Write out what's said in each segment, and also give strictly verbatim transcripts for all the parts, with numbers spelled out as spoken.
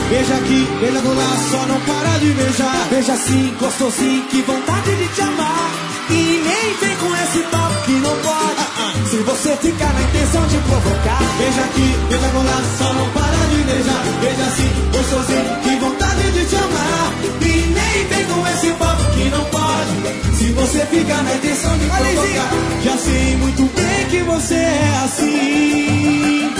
Beija aqui, beija lá, só não para de beijar. Beija assim, gostosinho, que vontade de te amar. E nem vem com esse papo que não pode. uh-uh. Se você ficar na intenção de provocar. Beija aqui, beija lá, só não para de beijar. Beija assim, gostosinho, que vontade de te amar. E nem vem com esse papo que não pode. Se você ficar na intenção de provocar. Já sei muito bem que você é assim.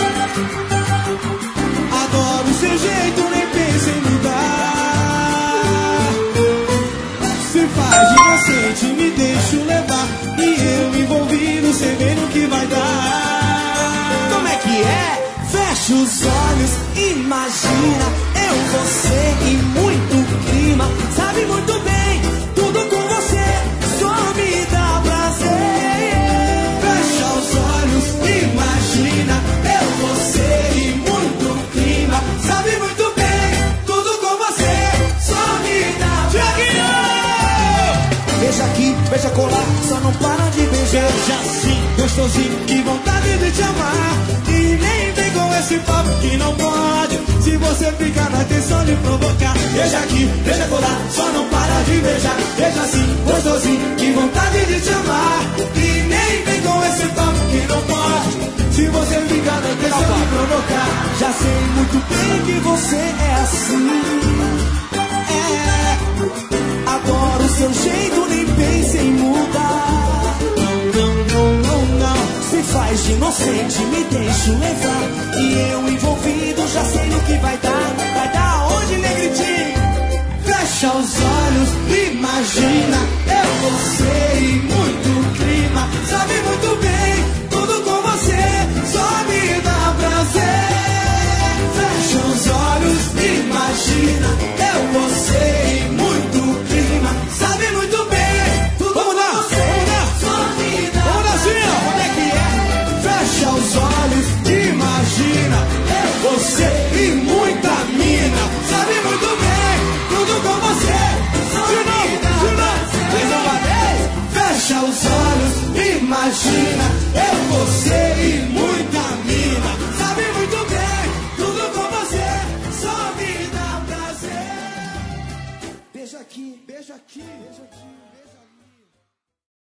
Adoro o seu jeito, nem penso em mudar. Se faz de inocente, me deixo levar. E eu envolvido, cê vendo que vai dar. Como é que é? Fecha os olhos, imagina eu, você e muito clima. Sabe muito bem, tudo com você só me dá prazer. Fecha os olhos, imagina eu, você e muito clima. Sabe muito bem, tudo com você só me dá prazer. Beija aqui, beija colar, só não para de beijar. Beija assim, gostosinho, que vontade de te amar. E nem vem com esse papo que não pode. Se você ficar na intenção de provocar. Beija aqui, beija colar, só não para de beijar. Beija assim, gostosinho, que vontade de te amar. E nem vem com esse papo que não pode. Se você ficar na intenção de provocar. Já sei muito bem que você é assim. É, adoro o seu jeito, nem pense em mudar. Não, não, não, não, não. Se faz de inocente, me deixo levar. E eu envolvido, já sei no que vai dar. Vai dar aonde, negritinho? Fecha os olhos, imagina eu, você e muito clima. Sabe muito